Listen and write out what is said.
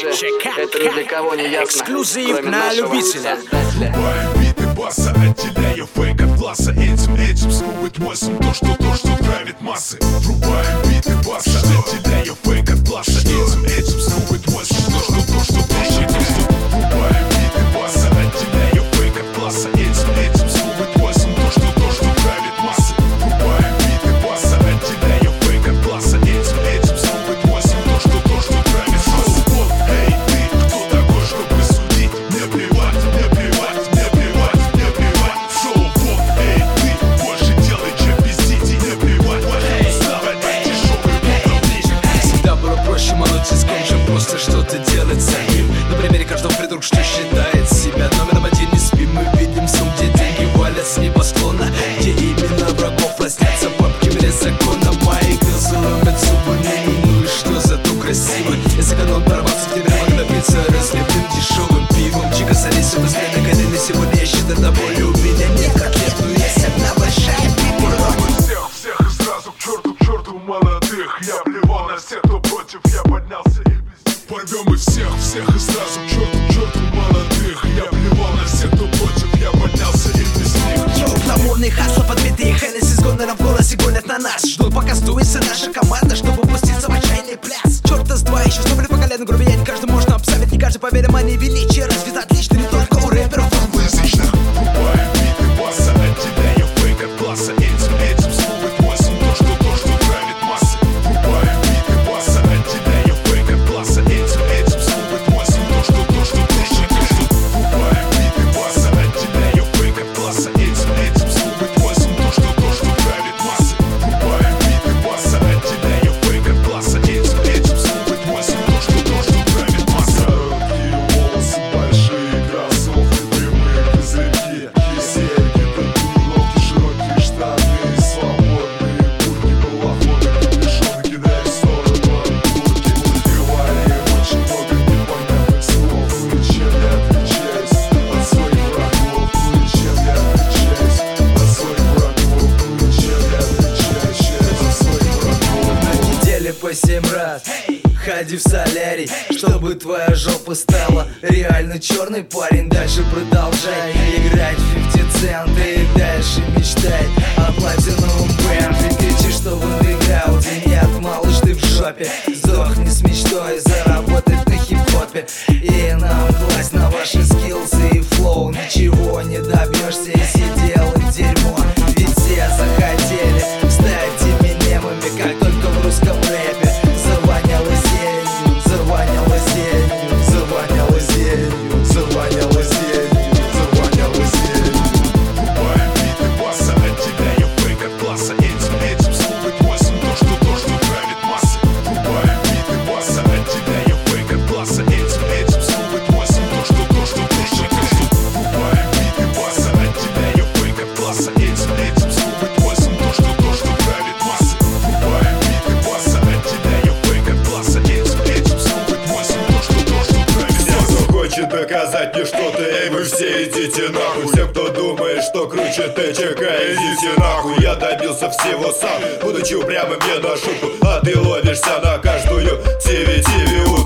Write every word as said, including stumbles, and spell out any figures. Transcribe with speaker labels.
Speaker 1: это ни для кого не ясно.
Speaker 2: Эксклюзив на любителя.
Speaker 3: Врубаем биты баса, отделяя фейк от класса. Этим, этим скует восемь то, что то, что травит массы. Врубаем биты баса, отделяя фейк от класса. Этим, этим скует восемь то, что то, что то, что то, что. Врубаем биты баса, отделяя фейк от класса. Этим, этим скует восемь то, что то, что травит массы. Врубаем биты баса, отделяя фейк от класса. Этим, этим скует восемь то, что то, что травит массы. Вот, эй, ты, кто такой, чтобы судить? Не плевать, не плевать, не плевать, не плевать. Шоу, вот, эй, ты, больше делай, чем пиздить. И не плевать, эй, вставай, дешевый ближе.
Speaker 4: Всегда было проще молоть иском, чем просто что-то делать самим. На примере каждого придурка, что считает себя номером один. Не спим, мы видим сон, где деньги валят с небосклона, где именно врагов лоснятся бабки вне закона. Мои глаза ломят зубы, ну и что зато красиво. Я сэкономил порваться в тебе, когда пицца разлеплен дешевым пивом. Чика солись, быстрее на колено. Сегодня я считаю до боли. У меня нет котлет, но есть одна большая пипа.
Speaker 3: Всех, всех и сразу к черту, к черту молодых. Я плевал на всех, кто против, я поднялся и без них. Порвем и всех, всех и сразу к черту, к черту молодых. Я плевал на всех, кто против, я поднялся и без них.
Speaker 2: Йоу, гламурный хасл, подбитые Хеннесси с гонором в голосе гонят на нас. Ждут, пока сдуется наша команда, чтобы пуститься в отчаянный пляс. Черта с два, еще стопли по колено, грубиянь каждый можно обставить. Не каждый поверит, мания величия развит отлично, не только у рэперов англоязычных.
Speaker 3: Врубаем биты баса, отделяя фейк от класса. Этим, этим скует восемь то, что то, что травит массы. Врубаем биты баса, отделяя фейк от класса. Этим, этим скует восемь то, что то, что то, что то, что. Врубаем биты баса, отделяя фейк от класса. Этим, этим скует восемь то, что то, что травит массы. Врубаем биты баса, отделяя фейк от класса. Этим, этим скует восемь то, что то, что травит массы. Короткие волосы, большие кроссовки, прямые козырьки, серьги, татуировки, широкие штаны, свободные куртки, балахоны, капюшоны, кидая в сторону от куртки. Говорили очень много непонятных слов, ну и чем я отличаюсь от своих врагов, ну и чем я отличаюсь от своих врагов, ну и чем я отличаюсь от своих врагов.
Speaker 4: На неделе по семь раз ходи в солярий, чтобы твоя жопа стала реально черный, парень. Дальше продолжай играть в пятьдесят цент и дальше мечтай о платиновом бэнд. Ты кричишь, что в андеграунде нет, малыш, ты в жопе. Сдохни с мечтой заработать на хип-хопе. И нам класть на ваши скиллсы и флоу. Ничего не добьешься, если делать дерьмо. Ведь все захотели стать Эминемами, как только в русском рэпе завоняло зеленью, завоняло зеленью, завоняло зеленью, завоняло зеленью, завоняло зеленью.
Speaker 3: Врубаем биты баса, отделяя фейк от класса. Этим, этим скует восемь то, что то, что травит массы. Врубаем биты баса, отделяя фейк от класса. Этим, этим скует восемь то, что то, что то, что то, что. Врубаем биты баса, отделяя фейк от класса. Этим, этим скует восемь то, что то, что травит массы. Врубаем биты баса, отделяя фейк от класса. Этим, этим скует восемь то, что то, что травит
Speaker 5: Все,
Speaker 3: массы.
Speaker 5: кто хочет доказать мне что-то, эй, вы все идите нахуй. Все, кто думает, что круче ТЧК, идите нахуй. Я добился всего сам, будучи упрямым не на шутку. А ты ловишься на каждую ти ви ти ви утку.